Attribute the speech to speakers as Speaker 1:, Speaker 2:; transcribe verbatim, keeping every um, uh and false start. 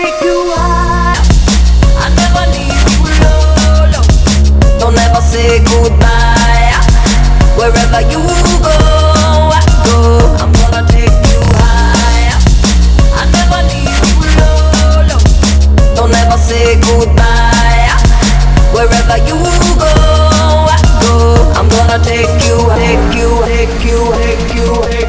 Speaker 1: take you high. I never leave you alone. Don't ever say goodbye. Wherever you go, I go. I'm gonna take you high. I never leave you alone. Don't ever say goodbye. Wherever you go, I go. I'm gonna take you, take you, take you, take you, take you.